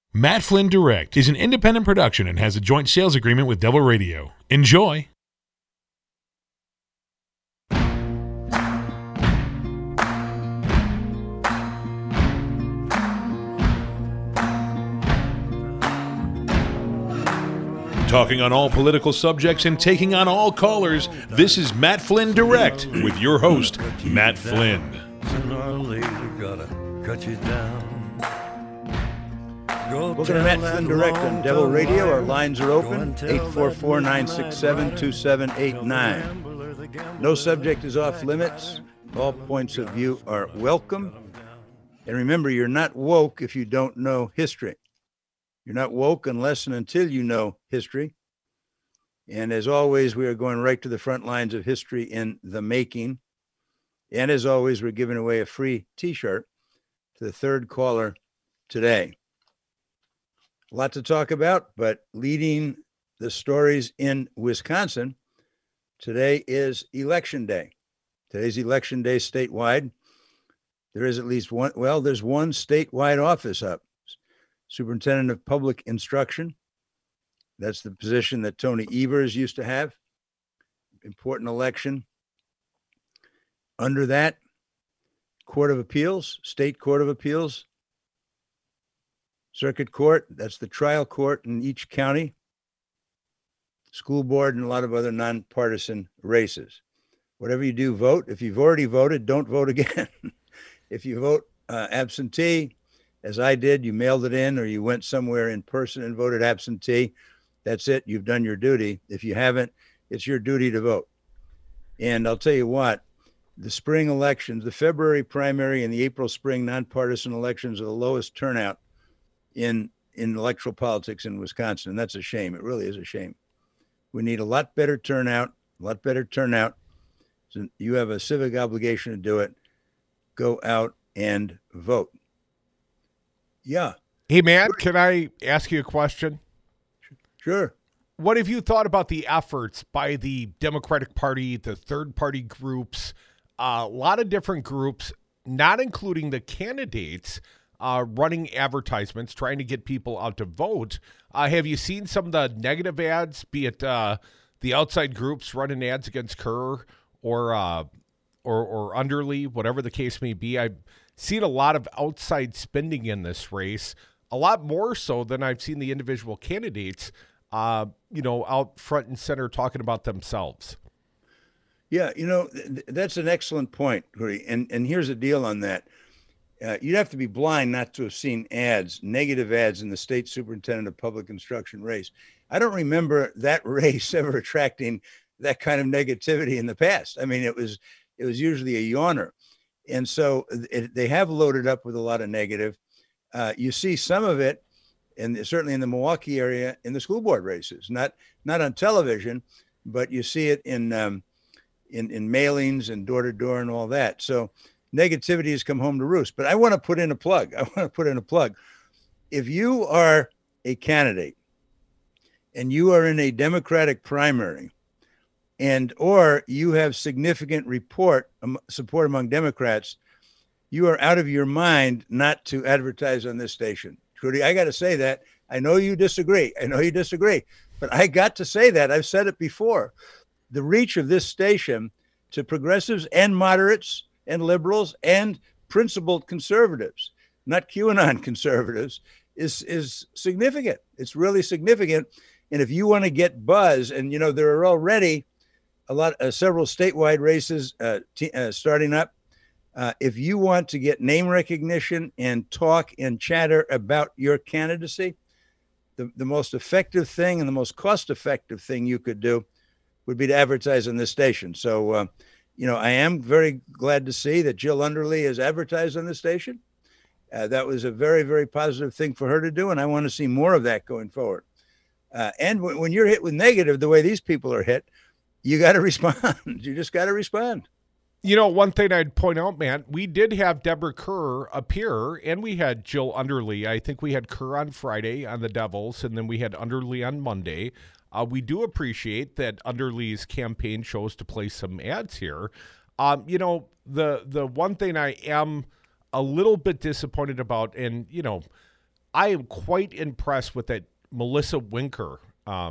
Matt Flynn Direct is an independent production and has a joint sales agreement with Devil Radio. Enjoy! Talking on all political subjects and taking on all callers, this is Matt Flynn Direct with your host, Matt Flynn. Sooner or later, gotta cut you down. Welcome to Matt Flynn Direct on Devil Radio. Our lines are open, 844-967-2789. No subject is off limits. All points of view are welcome. And remember, you're not woke if you don't know history. You're not woke unless and until you know history. And as always, we are going right to the front lines of history in the making. And as always, we're giving away a free T-shirt to the third caller today. A lot to talk about, but leading the stories in Wisconsin, today is Election Day. Today's Election Day statewide. There is at least one, there's one statewide office up. Superintendent of Public Instruction. That's the position that Tony Evers used to have. Important election. Under that, Court of Appeals, State Court of Appeals, Circuit Court, that's the trial court in each county, school board, and a lot of other nonpartisan races. Whatever you do, vote. If you've already voted, don't vote again. If you vote absentee, as I did, you mailed it in or you went somewhere in person and voted absentee, that's it. You've done your duty. If you haven't, it's your duty to vote. And I'll tell you what, the spring elections, the February primary and the April spring nonpartisan elections are the lowest turnout in electoral politics in Wisconsin. And that's a shame. It really is a shame. We need a lot better turnout, So you have a civic obligation to do it. Go out and vote. Yeah. Hey, Matt, can I ask you a question? Sure. What have you thought about the efforts by the Democratic Party, the third-party groups, a lot of different groups, not including the candidates, running advertisements, trying to get people out to vote? Have you seen some of the negative ads, be it the outside groups running ads against Kerr or Underly, whatever the case may be? I've seen a lot of outside spending in this race, a lot more so than I've seen the individual candidates, out front and center talking about themselves. Yeah, that's an excellent point, Rudy. And here's the deal on that. You'd have to be blind not to have seen negative ads in the state superintendent of public instruction race. I don't remember that race ever attracting that kind of negativity in the past. I mean, it was usually a yawner. And so they have loaded up with a lot of negative. You see some of it, and certainly in the Milwaukee area, in the school board races, not on television, but you see it in mailings and door to door and all that. So negativity has come home to roost. But I want to put in a plug. If you are a candidate and you are in a Democratic primary, or you have significant support among Democrats, you are out of your mind not to advertise on this station. Trudy, I got to say that. I know you disagree, but I got to say that. I've said it before. The reach of this station to progressives and moderates and liberals and principled conservatives, not QAnon conservatives, is significant. It's really significant. And if you want to get buzz, and there are already several statewide races starting up. If you want to get name recognition and talk and chatter about your candidacy, the most effective thing and the most cost-effective thing you could do would be to advertise on this station. So, I am very glad to see that Jill Underly has advertised on this station. That was a very, very positive thing for her to do, and I want to see more of that going forward. And when you're hit with negative the way these people are hit, you got to respond. You just got to respond. One thing I'd point out, Matt, we did have Deborah Kerr appear, and we had Jill Underly. I think we had Kerr on Friday on the Devils, and then we had Underly on Monday. We do appreciate that Underly's campaign chose to play some ads here. The one thing I am a little bit disappointed about, and I am quite impressed with that Melissa Winker,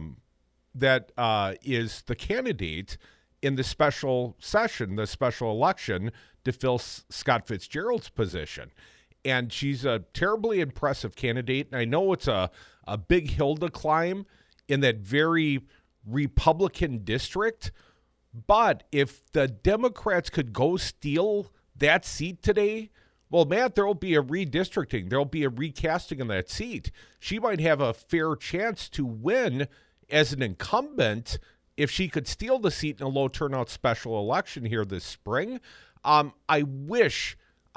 that is the candidate in the special session, the special election to fill Scott Fitzgerald's position. And she's a terribly impressive candidate. And I know it's a big hill to climb in that very Republican district. But if the Democrats could go steal that seat today, well, Matt, there will be a redistricting. There will be a recasting in that seat. She might have a fair chance to win as an incumbent if she could steal the seat in a low turnout special election here this spring. I wish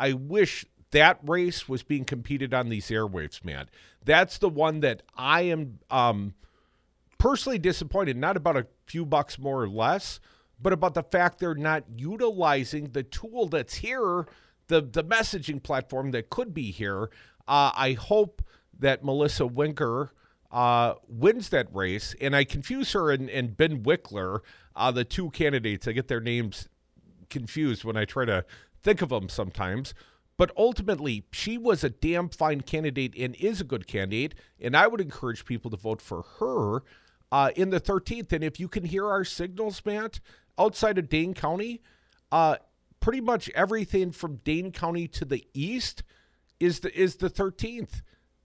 that race was being competed on these airwaves, man. That's the one that I am personally disappointed, not about a few bucks more or less, but about the fact they're not utilizing the tool that's here, the messaging platform that could be here. I hope that Melissa Winker wins that race, and I confuse her and Ben Wickler, the two candidates. I get their names confused when I try to think of them sometimes. But ultimately, she was a damn fine candidate and is a good candidate, and I would encourage people to vote for her in the 13th. And if you can hear our signals, Matt, outside of Dane County, pretty much everything from Dane County to the east is the 13th.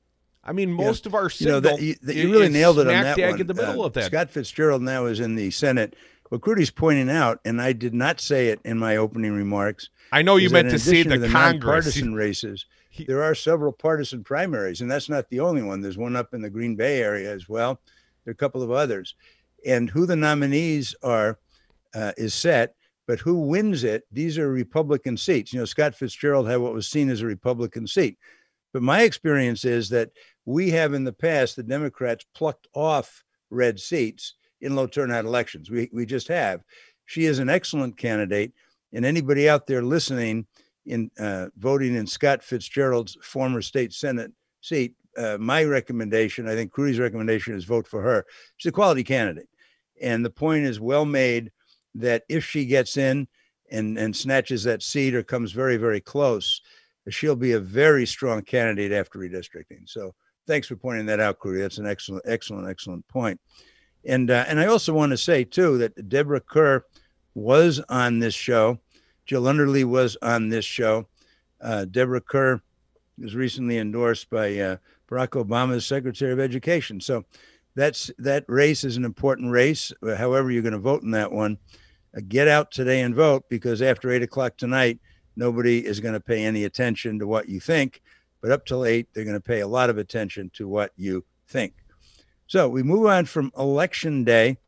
I mean, most of our signal you really nailed it on that smack one. dab in the middle of that. Scott Fitzgerald now is in the Senate. What Crudy's pointing out, and I did not say it in my opening remarks. I know you meant to say the Congress. Nonpartisan races. There are several partisan primaries, and that's not the only one. There's one up in the Green Bay area as well. There are a couple of others, and who the nominees are is set. But who wins it? These are Republican seats. You know, Scott Fitzgerald had what was seen as a Republican seat. But my experience is that we have in the past, the Democrats plucked off red seats in low turnout elections. We just have. She is an excellent candidate. And anybody out there listening in voting in Scott Fitzgerald's former state Senate seat, my recommendation, I think Crudy's recommendation, is vote for her. She's a quality candidate. And the point is well made that if she gets in and snatches that seat or comes very, very close, she'll be a very strong candidate after redistricting. So thanks for pointing that out, Crudy. That's an excellent point. And I also want to say, too, that Deborah Kerr was on this show. Jill Underly was on this show. Deborah Kerr was recently endorsed by Barack Obama's Secretary of Education. So that race is an important race. However you're going to vote in that one, get out today and vote, because after 8 o'clock tonight, nobody is going to pay any attention to what you think. But up till 8, they're going to pay a lot of attention to what you think. So we move on from Election Day.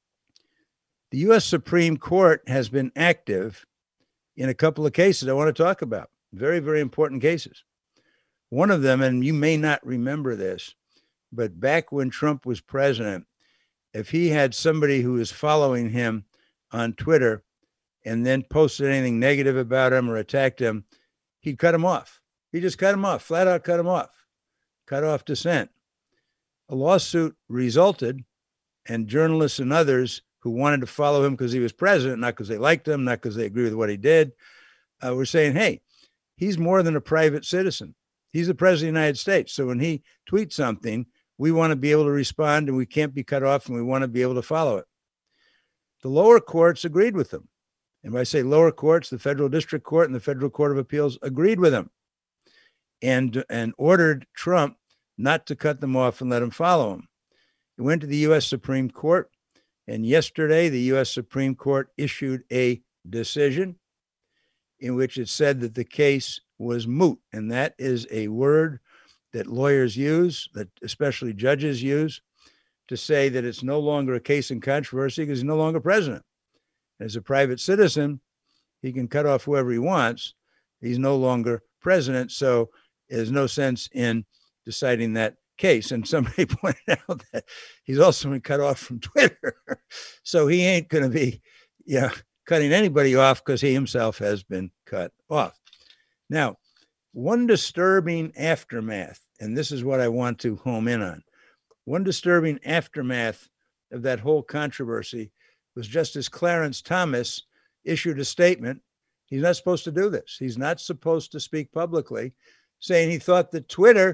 The U.S. Supreme Court has been active in a couple of cases I want to talk about. Very, very important cases. One of them, and you may not remember this, but back when Trump was president, if he had somebody who was following him on Twitter and then posted anything negative about him or attacked him, he'd cut him off. He just cut him off, flat out cut him off, cut off dissent. A lawsuit resulted, and journalists and others who wanted to follow him because he was president, not because they liked him, not because they agree with what he did, were saying, hey, he's more than a private citizen. He's the president of the United States. So when he tweets something, we want to be able to respond, and we can't be cut off, and we want to be able to follow it. The lower courts agreed with them. And when I say lower courts, the Federal District Court and the Federal Court of Appeals agreed with him and ordered Trump not to cut them off and let him follow him. It went to the U.S. Supreme Court, and yesterday the U.S. Supreme Court issued a decision in which it said that the case was moot. And that is a word that lawyers use, that especially judges use, to say that it's no longer a case in controversy because he's no longer president. As a private citizen, he can cut off whoever he wants. He's no longer president, so there's no sense in deciding that case. And somebody pointed out that he's also been cut off from Twitter. So he ain't going to be cutting anybody off because he himself has been cut off. Now, one disturbing aftermath, and this is what I want to home in on. One disturbing aftermath of that whole controversy was Justice Clarence Thomas issued a statement. He's not supposed to do this. He's not supposed to speak publicly, saying he thought that Twitter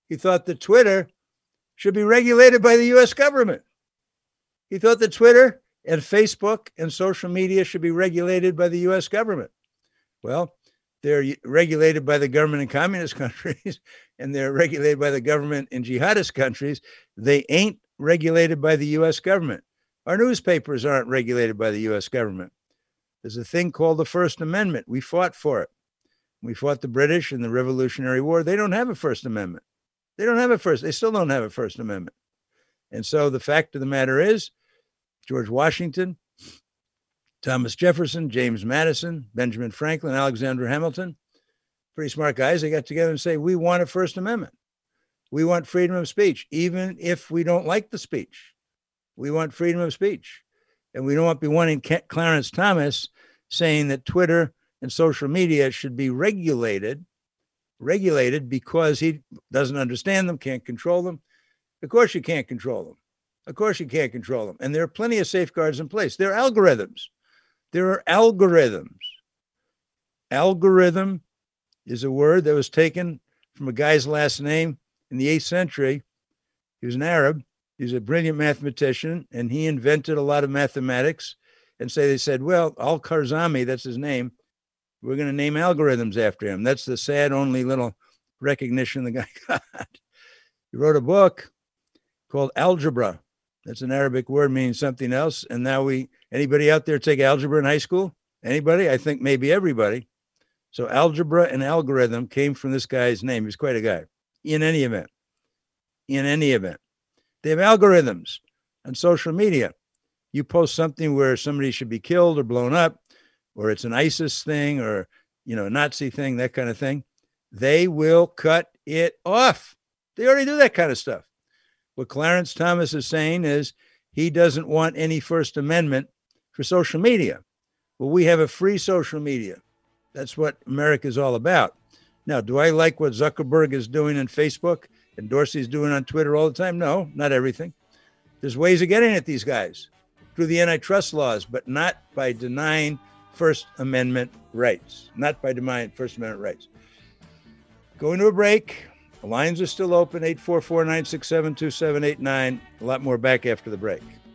He thought that Twitter should be regulated by the U.S. government. He thought that Twitter and Facebook and social media should be regulated by the U.S. government. Well, they're regulated by the government in communist countries, and they're regulated by the government in jihadist countries. They ain't regulated by the U.S. government. Our newspapers aren't regulated by the U.S. government. There's a thing called the First Amendment. We fought for it. We fought the British in the Revolutionary War. They don't have a First Amendment. They still don't have a First Amendment. And so the fact of the matter is, George Washington, Thomas Jefferson, James Madison, Benjamin Franklin, Alexander Hamilton, pretty smart guys, they got together and say, we want a First Amendment. We want freedom of speech, even if we don't like the speech. We want freedom of speech. And we don't want to be wanting Clarence Thomas saying that Twitter and social media should be regulated because he doesn't understand them, can't control them. Of course you can't control them. Of course you can't control them. And there are plenty of safeguards in place. There are algorithms. There are algorithms. Algorithm is a word that was taken from a guy's last name in the 8th century. He was an Arab. He was a brilliant mathematician, and he invented a lot of mathematics. And so they said, well, Al-Kharzami, that's his name, we're going to name algorithms after him. That's the sad only little recognition the guy got. He wrote a book called Algebra. That's an Arabic word meaning something else. And now anybody out there take algebra in high school? Anybody? I think maybe everybody. So algebra and algorithm came from this guy's name. He was quite a guy. In any event, they have algorithms on social media. You post something where somebody should be killed or blown up, or it's an ISIS thing or, a Nazi thing, that kind of thing. They will cut it off. They already do that kind of stuff. What Clarence Thomas is saying is he doesn't want any First Amendment for social media. Well, we have a free social media. That's what America is all about. Now, do I like what Zuckerberg is doing on Facebook and Dorsey's doing on Twitter all the time? No, not everything. There's ways of getting at these guys through the antitrust laws, but not by denying First Amendment rights. Not by denying First Amendment rights. Going to a break. The lines are still open, 844-967-2789. A lot more back after the break.